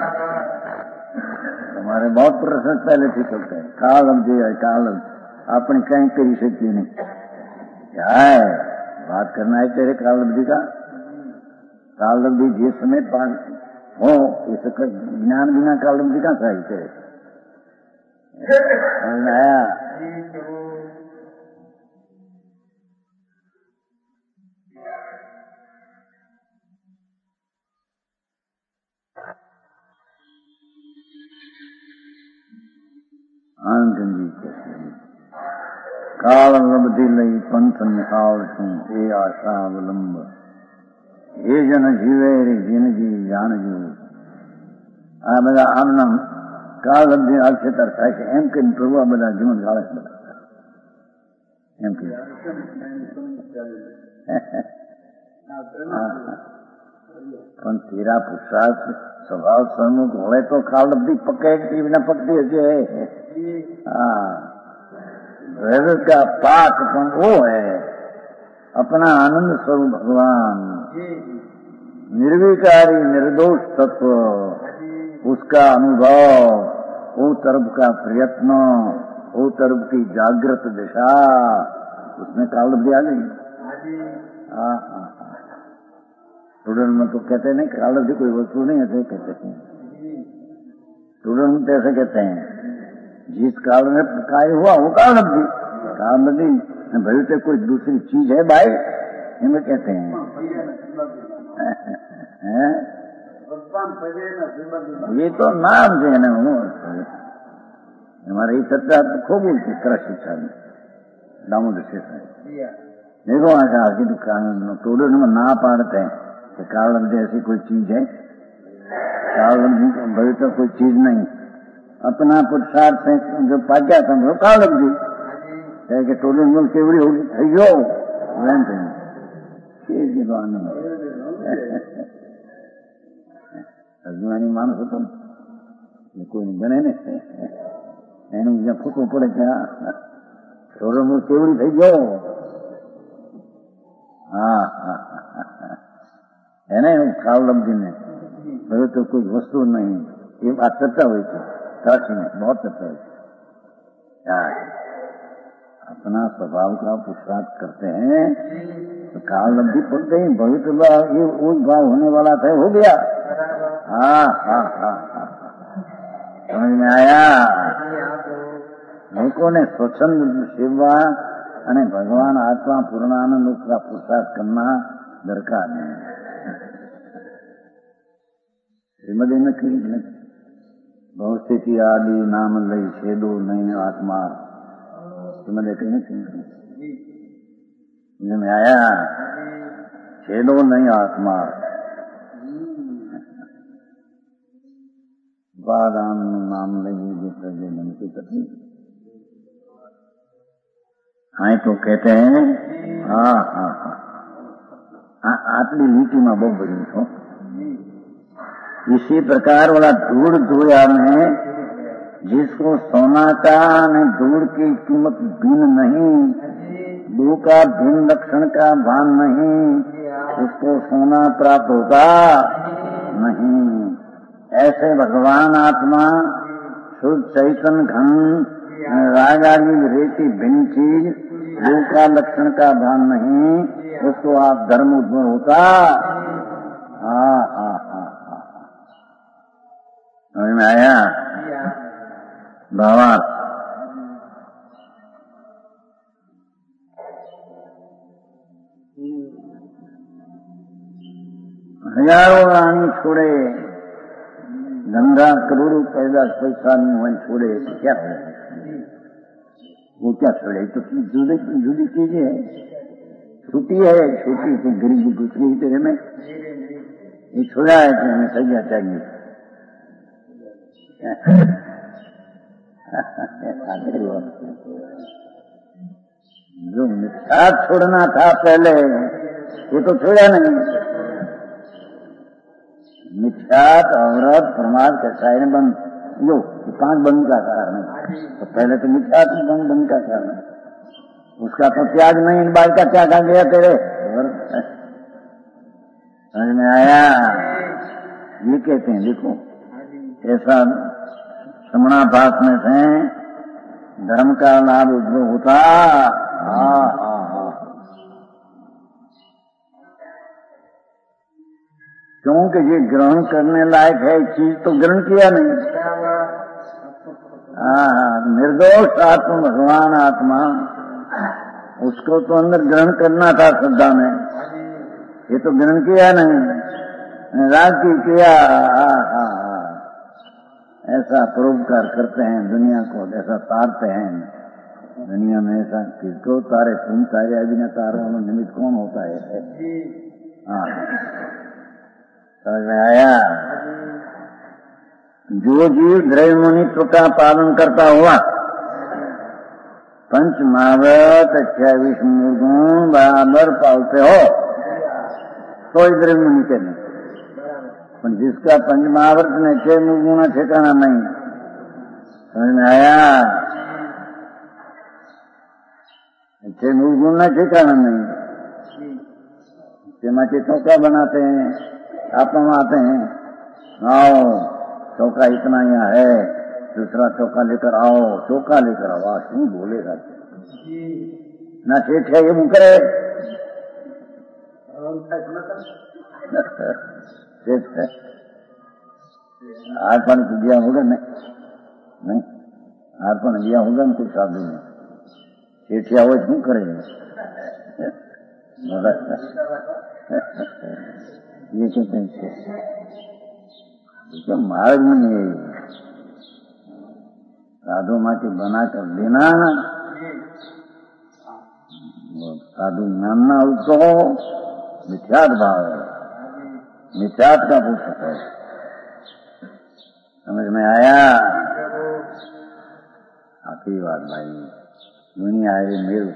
हमारे बहुत प्रश्न पहले से चलते हैं कालब्धि है कालब्धि अपनी कहीं करी सकती नहीं। क्या है बात करना है तेरे कालब्धि का? कालब्धि जिस समय हो इसका ज्ञान बिना कालब्धि का चाहिए तेरे? समझ में आया? आनंद जी कहते हैं काल लब्धि लई पंथ निहाल तू ए आशा अवलंब એ જન જીવે રે જિંદગી જાણજો। આ બધા આમના કાળ લબ્ધિ આક્ષેત્ર થાય છે એમ કહીને પ્રભુ આ બધા જીવન ગાળે છે બધા એમ કહે પણ તેરા પુરુષાર્થ સ્વભાવ સન્મુખ હોય તો કાળ લબ્ધિ પકે ના પકતી હશે। हाँ वेद का पाक वो है अपना आनंद स्वरूप भगवान निर्विकारी निर्दोष तत्व, उसका अनुभव, वो तरफ का प्रयत्न, वो तरफ की जागृत दिशा, उसमें कालब्धि आ गई। हाँ हाँ स्टूडेंट में तो कहते नहीं कालब्धि कोई वस्तु नहीं, ऐसे कहते हैं स्टूडेंट ऐसे कहते हैं जिस काल में कार्य हुआ वो कालब्धि, कालब्धि भविष्य कोई दूसरी चीज है भाई इनमें कहते हैं। ये तो नाम जो है ना हमारे ये चर्चा खूब बोलती कृषि शिक्षा में दामोदर शेष है। देखो आशा की दुकान स्टूडेंट में ना पाड़ते हैं कि कालब्धि ऐसी कोई चीज है, कालब्धि भविष्य कोई चीज नहीं, अपना पुरुषार्थ से जो पाक्या समझो कालब्धि है कि टोले में केवड़ी होगी थी गयो अज्ञानी मानस હતો કોઈ બને ને એનું જ્યાં ફૂટવું પડે ત્યાં ટોલે में केवड़ी थी गयो। हाँ है ना कालब्धि में भले तो कोई वस्तु नहीं, ये बात चर्चा हुई थी काशी में, बहुत चर्चा हुई थी। अपना स्वभाव का पुरुषार्थ करते हैं तो कालब्धि पड़ते ही भविष्य ये वो भाव होने वाला था हो गया। हाँ हाँ हाँ हाँ समझ में आया? लोगों ने स्वच्छंद सेवा અને ભગવાન આત્મા પૂર્ણાનંદ उसका पुरुषार्थ करना दरकार नहीं। श्रीमदी में कही बहुत स्थिति आदि नाम लई छेदो नहीं आत्मा, श्रीमदी कही नहीं में आया छेदो नहीं आत्मा बादाम नाम नहीं जिसे मन की कथी हाँ तो कहते हैं हाँ हाँ हाँ आटली लीटी में बहुत बड़ी हो। इसी प्रकार वाला धूड़ धोया में जिसको सोना का ने धूड़ की कीमत भिन्न नहीं, धू का भिन्न लक्षण का भान नहीं, उसको सोना प्राप्त होगा नहीं। ऐसे भगवान आत्मा शुद्ध चैतन्य घन राग आदि रेती भिन्न चीज, धू का लक्षण का भान नहीं, उसको आप धर्म उद्भव होता। हाँ हाँ हाँ हाँ समझ में आया बाबा। हजारों रानी छोड़े, धंधा करोड़ों पैदा पैसा नहीं हुआ छोड़े तो क्या है? वो क्या छोड़े? तो जुदी जुदी चीजें है, छुट्टी है, छोटी सी गरीबी दूसरी तेरे में ये छोड़ा है कि हमें सजा चाहिए। जो मिथ्या छोड़ना था पहले वो तो छोड़ा नहीं। मिथ्यात औरत प्रमाद कसाई बंद जो 5 बंद का कारण है, तो पहले तो मिथ्यात बंद का कारण है, उसका तो त्याग नहीं। इन बात का त्याग आ गया तेरे समझ में आया? ये कहते हैं देखो ऐसा समणाभास में से धर्म का लाभ उद्भव होता। हाँ हाँ हाँ क्योंकि ये ग्रहण करने लायक है चीज तो ग्रहण किया नहीं। हाँ निर्दोष आत्मा भगवान आत्मा उसको तो अंदर ग्रहण करना था श्रद्धा में, ये तो ग्रहण किया नहीं, राग की किया। ऐसा परोपकार करते हैं दुनिया को, ऐसा तारते हैं दुनिया में। ऐसा किसको तारे? तुम तारे अभी न तारो निमित्त कौन होता है? हाँ समझ में आया? जो जीव द्रव्यमुनित्व का पालन करता हुआ पंच महाव्रत 28 निर्गुण बराबर पालते हो तो द्रव्य मुनि के नहीं। पर जिसका पंच महाव्रत ने 6 निर्गुण ठिकाना नहीं, समझ में आया? 6 निर्गुण ठिकाना नहीं, माटी चौका बनाते हैं, आप आते हैं, आओ चौका इतना यहाँ है, दूसरा चौका लेकर आओ, चौका लेकर आओ। क्यों बोलेगा ना? सेठ है ये मुंह करे अर्पण दिया होगा नहीं अर्पण दिया होगा न कुछ साधु में सेठिया हो क्यों करेंगे? ये कहते हैं तो मार्ग में साधु माटी बना कर देना, साधु मानना उसको मिथ्यात भाव है, मिथ्यात का पुस्तक है। समझ में आया? आखिरी बात भाई, दुनिया है मेल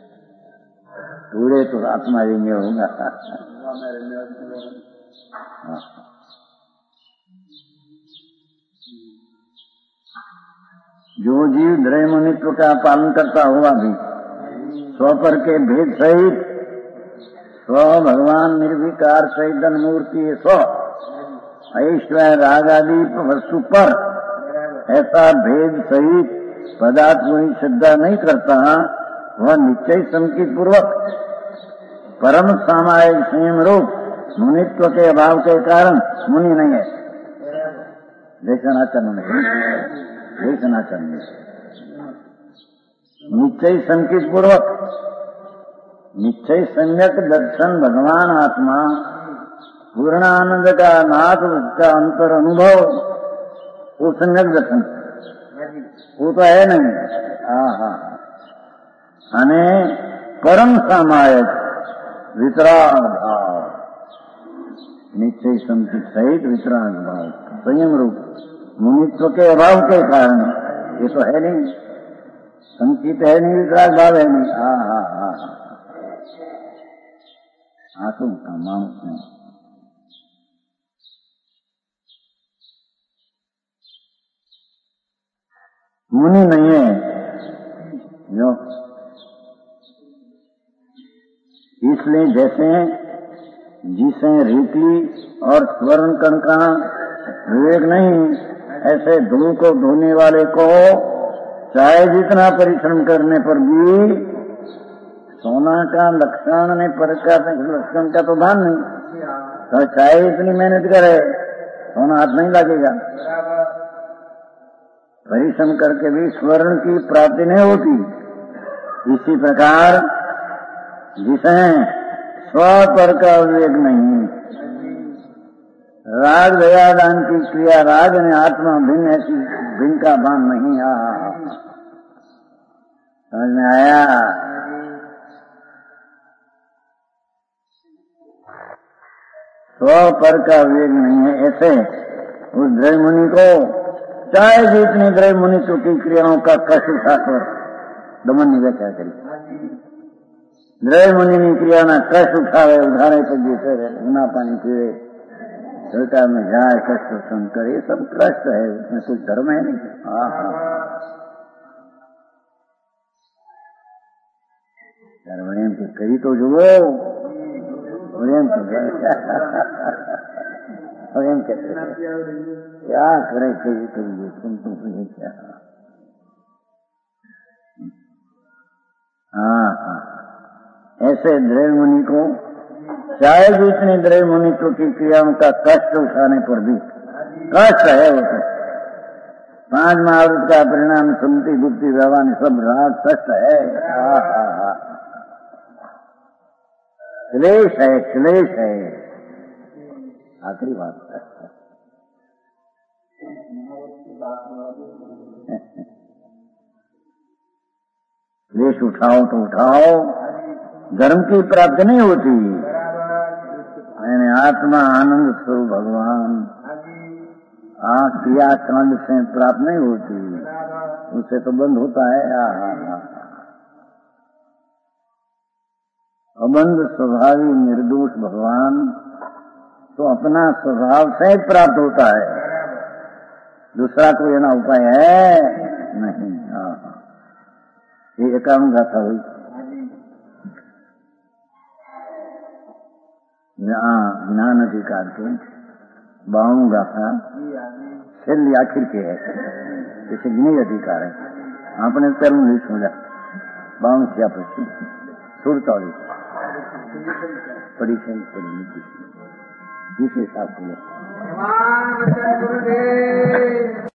पूरे तो आत्मा ही में होगा। जो जीव द्रव्यमुनित्व का पालन करता हुआ भी स्वपर के भेद सहित स्व भगवान निर्विकार चैतन्य मूर्ति स्व ऐश्वर्य राग आदि वस्तु पर ऐसा भेद सहित पदार्थ कोई श्रद्धा नहीं करता, वह निश्चय संकित पूर्वक परम सामायिक संयम रूप मुनित्व के अभाव के कारण मुनि नहीं है। देशनाचरण निश्चय संकित पूर्वक निश्चय सम्यक दर्शन भगवान आत्मा पूर्णानंद का नाथ का अंतर अनुभव, वो सम्यक दर्शन वो तो है नहीं। हाँ परम सामायिक वितराग भाव निश्चय संचित सहित वितराग भाव संयम रूप मुनित्व के अभाव के कारण ये तो है नहीं, संचित है नहीं, वितराग भाव है नहीं। आंसू का मांस में मुनि नहीं है जो, इसलिए जैसे जिसे रीति और स्वर्ण कण का विवेक नहीं, ऐसे धूल को धोने वाले को चाहे जितना परिश्रम करने पर भी सोना का लक्षण नहीं, लक्षण का तो भान नहीं, तो चाहे इतनी मेहनत करे सोना हाथ नहीं लगेगा। परिश्रम करके भी स्वर्ण की प्राप्ति नहीं होती। इसी प्रकार जिसे स्व पर का विवेक नहीं, राग दया दान की क्रिया राग ने आत्मा भिन्न ऐसी भिन्न का भान नहीं। समझ में आया? स्व पर का विवेक नहीं है, ऐसे उस द्रव्य मुनि को चाहे जितनी द्रव्य मुनित्व की क्रियाओं का कष्ट उठाकर दमन नहीं व्याख्या करी। द्रव्य मुनि क्रिया ना कष्ट उठावे, उधारे पर जीते रहे, उना पानी पीवे, सरकार में जाए, कष्ट सहन करे, ये सब कष्ट है, इसमें कोई धर्म है नहीं। धर्म तो कही तो जो क्या करे, कही तो ये सुन तो क्या। ऐसे द्रव्य मुनि को चाहे भी इतने द्रव्य मुनित्व की क्रियाओं का कष्ट उठाने पर भी कष्ट है वो तो 5 महावृत का परिणाम सुनती गुप्ती व्यवहार सब राग कष्ट है। क्लेश है, क्लेश है, आखिरी बात है। क्लेश उठाओ तो उठाओ, धर्म की प्राप्ति नहीं होती। मैंने आत्मा आनंद स्वरूप भगवान क्रिया कांड से प्राप्त नहीं होती, उससे तो बंद होता है। अबंध स्वभावी निर्दोष भगवान तो अपना स्वभाव से प्राप्त होता है, दूसरा कोई ना उपाय है नहीं। ये एकावन गाथा हुई, ज्ञान अधिकार के 52 गाथा छेल्ली आखिर के है, जैसे ज्ञान अधिकार है आपने तरुण नहीं सुना 52 क्या प्रश्न सुरतौड़ी पड़ी से जिस हिसाब से